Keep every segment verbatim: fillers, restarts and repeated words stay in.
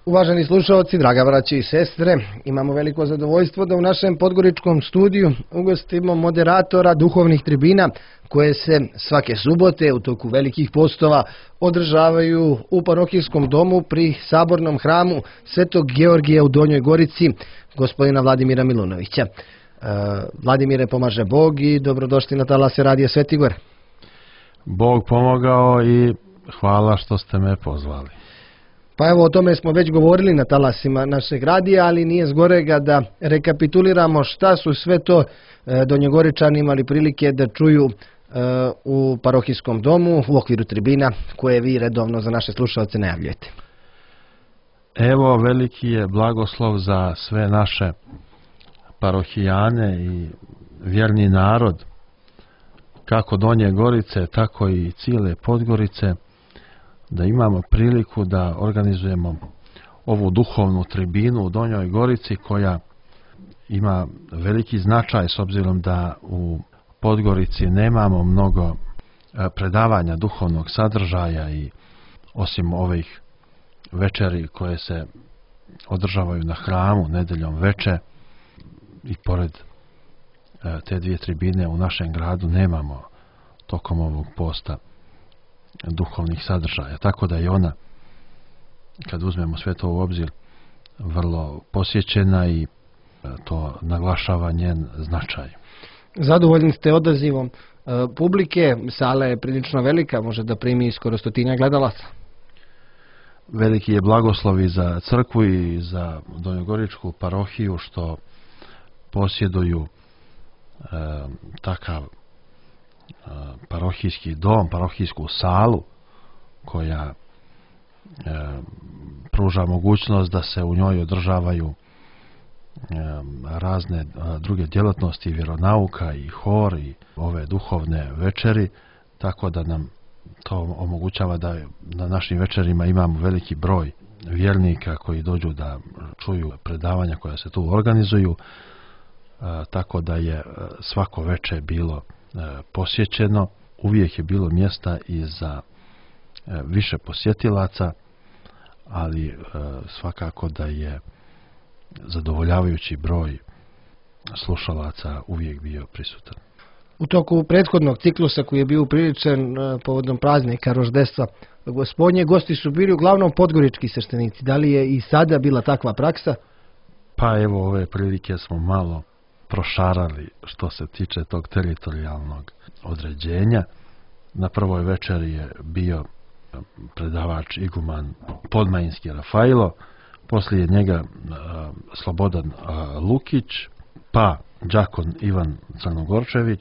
Uvaženi slušalci, draga braće i sestre, imamo veliko zadovoljstvo da u našem podgoričkom studiju ugostimo moderatora duhovnih tribina koje se svake subote u toku velikih postova održavaju u parohijskom domu pri sabornom hramu Svetog Georgija u Donjoj Gorici, gospodina Vladimira Milunovića. E, Vladimire, pomaže Bog i dobrodošli na talase Radija Svetigor. Bog pomogao i hvala što ste me pozvali. Pa evo, o tome smo već govorili na talasima našeg radija, ali nije zgorega da rekapituliramo šta su sve to e, Donjogoričani imali prilike da čuju e, u parohijskom domu u okviru tribina koje vi redovno za naše slušalce najavljujete. Evo, veliki je blagoslov za sve naše parohijane i vjerni narod, kako Donje Gorice, tako i cijele Podgorice, da imamo priliku da organizujemo ovu duhovnu tribinu u Donjoj Gorici koja ima veliki značaj s obzirom da u Podgorici nemamo mnogo predavanja duhovnog sadržaja i osim ovih večeri koje se održavaju na hramu nedeljom veče i pored te dvije tribine u našem gradu nemamo tokom ovog posta duhovnih sadržaja. Tako da je ona, kad uzmemo sve to u obzir, vrlo posjećena i to naglašava njen značaj. Zadovoljni ste odazivom e, publike, sala je prilično velika, može da primi skoro stotinja gledalaca. Veliki je blagoslov i za crkvu i za Donjogoričku parohiju što posjeduju e, takav parohijski dom, parohijsku salu koja e, pruža mogućnost da se u njoj održavaju e, razne a, druge djelatnosti, vjeronauka i hor i ove duhovne večeri, tako da nam to omogućava da na našim večerima imamo veliki broj vjernika koji dođu da čuju predavanja koja se tu organizuju, a, tako da je svako veče bilo posjećeno, uvijek je bilo mjesta i za više posjetilaca, ali svakako da je zadovoljavajući broj slušalaca uvijek bio prisutan. U toku prethodnog ciklusa koji je bio upriličen povodom praznika Roždestva Gospodnje, gosti su bili uglavnom podgorički sveštenici. Da li je i sada bila takva praksa? Pa evo, ove prilike smo malo prošarali što se tiče tog teritorijalnog određenja. Na prvoj večeri je bio predavač iguman Podmajinski Rafailo, poslije njega a, Slobodan a, Lukić, pa đakon Ivan Crnogorčević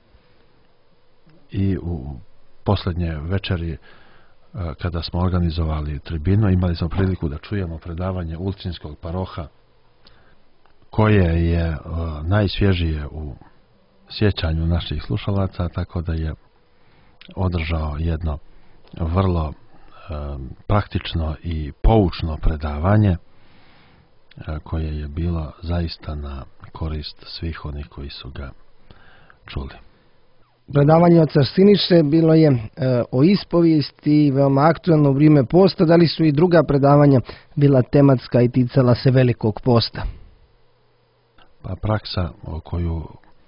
i u posljednje večeri a, kada smo organizovali tribinu imali smo priliku da čujemo predavanje Ulcinskog paroha koje je uh, najsvježije u sjećanju naših slušalaca, tako da je održao jedno vrlo uh, praktično i poučno predavanje uh, koje je bilo zaista na korist svih onih koji su ga čuli. Predavanje od Siniše bilo je e, o ispovijesti, veoma aktuelno u vrijeme posta. Da li su i druga predavanja bila tematska i ticala se velikog posta? Pa praksa o koju,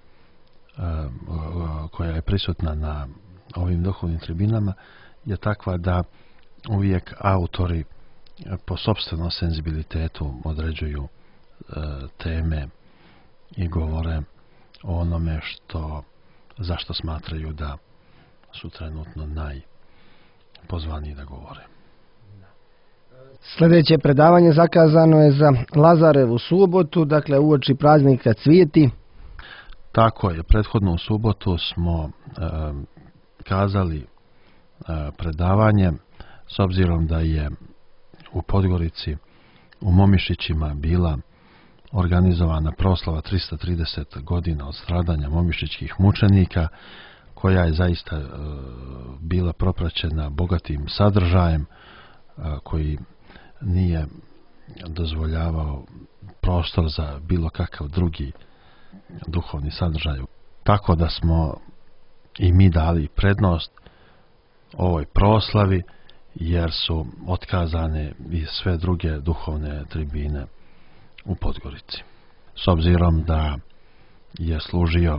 koja je prisutna na ovim duhovnim tribinama je takva da uvijek autori po sopstvenom senzibilitetu određuju teme i govore o onome što, zašto smatraju da su trenutno najpozvaniji da govore. Sljedeće predavanje zakazano je za Lazarevu subotu, dakle uoči praznika Cvijeti. Tako je, prethodnu subotu smo e, kazali e, predavanje s obzirom da je u Podgorici u Momišićima bila organizovana proslava tristo trideset godina od stradanja momišićkih mučenika, koja je zaista e, bila propraćena bogatim sadržajem e, koji nije dozvoljavao prostor za bilo kakav drugi duhovni sadržaj. Tako da smo i mi dali prednost ovoj proslavi jer su otkazane i sve druge duhovne tribine u Podgorici. S obzirom da je služio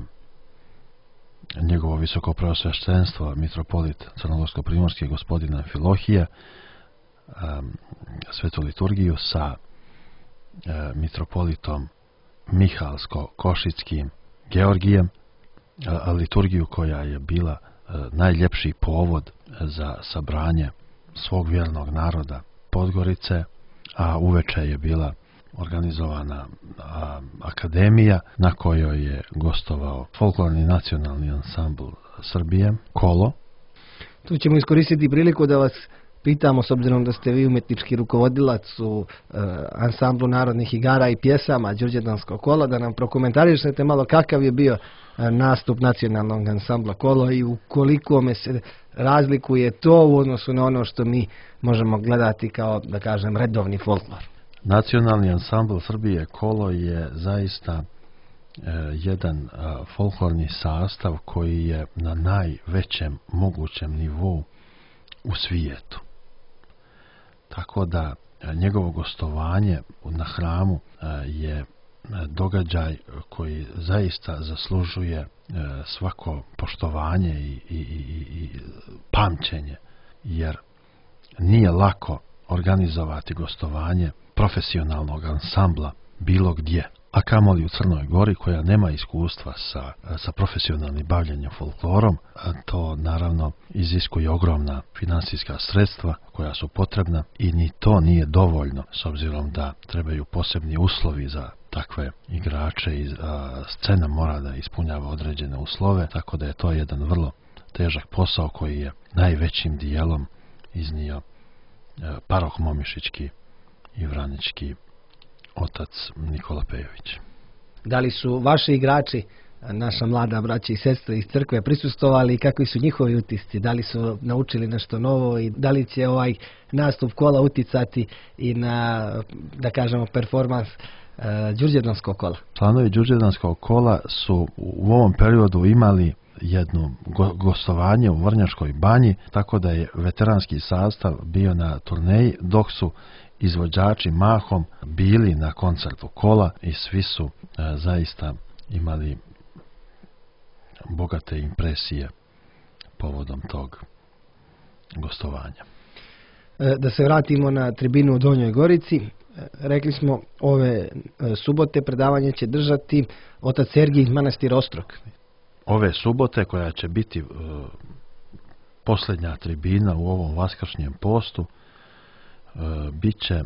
njegovo visoko preosveštenstvo mitropolit crnogorsko-primorski gospodin Amfilohije um, svetu liturgiju sa uh, mitropolitom Mihalsko-Košickim Georgijem, uh, liturgiju koja je bila uh, najljepši povod za sabranje svog vjernog naroda Podgorice, a uveče je bila organizovana a, akademija na kojoj je gostovao folklorni nacionalni ansambl Srbije, Kolo. Tu ćemo iskoristiti priliku da vas pitamo, s obzirom da ste vi umjetnički rukovodilac u e, ansamblu narodnih igara i pjesama Đurđevdanskog kola, da nam prokomentarišete malo kakav je bio e, nastup nacionalnog ansambla Kolo i u koliko me se razlikuje to u odnosu na ono što mi možemo gledati kao, da kažem, redovni folklor. Nacionalni ansambl Srbije Kolo je zaista e, jedan e, folklorni sastav koji je na najvećem mogućem nivou u svijetu. Tako da e, njegovo gostovanje na hramu e, je događaj koji zaista zaslužuje e, svako poštovanje i, i, i, i pamćenje, jer nije lako organizovati gostovanje profesionalnog ansambla bilo gdje, a kamoli u Crnoj Gori koja nema iskustva sa, sa profesionalnim bavljenjem folklorom. A to naravno iziskuje ogromna finansijska sredstva koja su potrebna i ni to nije dovoljno, s obzirom da trebaju posebni uslovi za takve igrače i a, scena mora da ispunjava određene uslove, tako da je to jedan vrlo težak posao koji je najvećim dijelom iznio a, paroh Momišićki i vranički otac Nikola Pejović. Da li su vaši igrači, naša mlada braća i sestre iz crkve, prisustvovali i kakvi su njihovi utisci? Da li su naučili nešto novo i da li će ovaj nastup Kola uticati i na, da kažemo, performans uh, Đurđevdanskog kola? Članovi Đurđevdanskog kola su u ovom periodu imali jedno go- gostovanje u Vrnjačkoj banji, tako da je veteranski sastav bio na turneji, dok su izvođači mahom bili na koncertu Kola i svi su e, zaista imali bogate impresije povodom tog gostovanja. E, da se vratimo na tribinu u Donjoj Gorici. E, rekli smo, ove e, subote predavanje će držati otac Sergij iz manastira Ostrog. Ove subote, koja će biti e, posljednja tribina u ovom vaskršnjem postu, bit će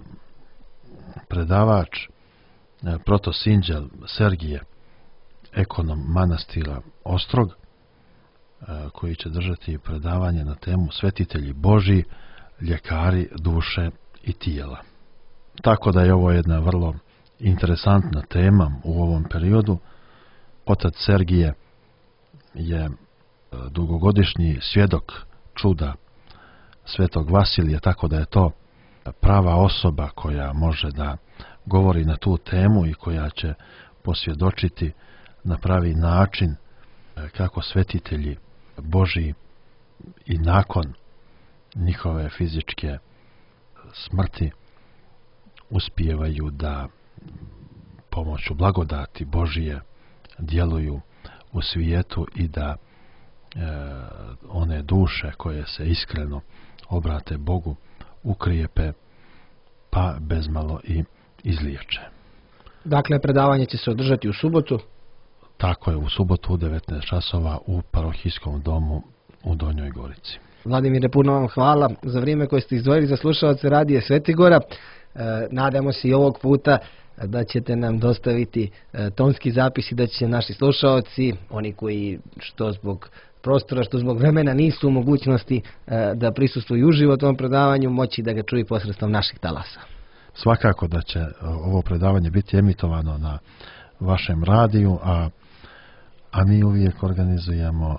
predavač protosinđel Sergije, ekonom manastira Ostrog, koji će držati predavanje na temu Svetitelji Božji, ljekari duše i tijela. Tako da je ovo jedna vrlo interesantna tema u ovom periodu. Otac Sergije je dugogodišnji svjedok čuda svetog Vasilija, tako da je to prava osoba koja može da govori na tu temu i koja će posvjedočiti na pravi način kako svetitelji Božji i nakon njihove fizičke smrti uspijevaju da pomoću blagodati Božije djeluju u svijetu i da e, one duše koje se iskreno obrate Bogu ukrijepe, pa bezmalo i izliječe. Dakle, predavanje će se održati u subotu? Tako je, u subotu u devetnaest časova u parohijskom domu u Donjoj Gorici. Vladimire, puno vam hvala za vrijeme koje ste izdvojili za slušalce Radije Svetigora. E, nadamo se i ovog puta da ćete nam dostaviti e, tonski zapis i da će naši slušalci, oni koji što zbog prostora, što zbog vremena nisu u mogućnosti e, da prisustvuju uživo tom predavanju, moći da ga čuju posredstvom naših talasa. Svakako da će ovo predavanje biti emitovano na vašem radiju, a, a mi uvijek organizujemo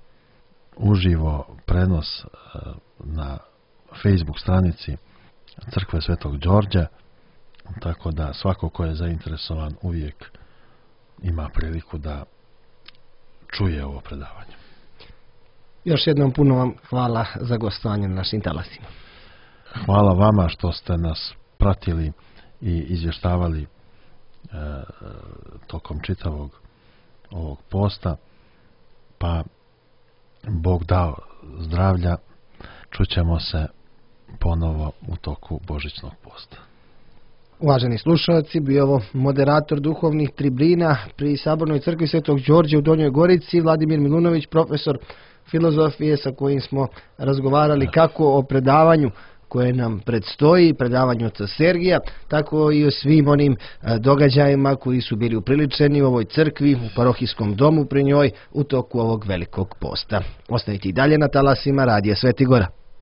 uživo prenos e, na Facebook stranici Crkve Svetog Đorđa, tako da svako ko je zainteresovan uvijek ima priliku da čuje ovo predavanje. Još jednom puno vam hvala za gostovanje na našim talasima. Hvala vama što ste nas pratili i izvještavali e, tokom čitavog ovog posta. Pa Bog dao zdravlja, čućemo se ponovo u toku božićnog posta. Uvaženi slušalci, bio ovo moderator duhovnih tribina pri Sabornoj crkvi Svetog Đorđa u Donjoj Gorici, Vladimir Milunović, profesor filozofije sa kojim smo razgovarali kako o predavanju koje nam predstoji, predavanju oca Sergija, tako i o svim onim događajima koji su bili upriličeni u ovoj crkvi, u parohijskom domu pri njoj u toku ovog velikog posta. Ostanite i dalje na talasima Radija Sveti Gora.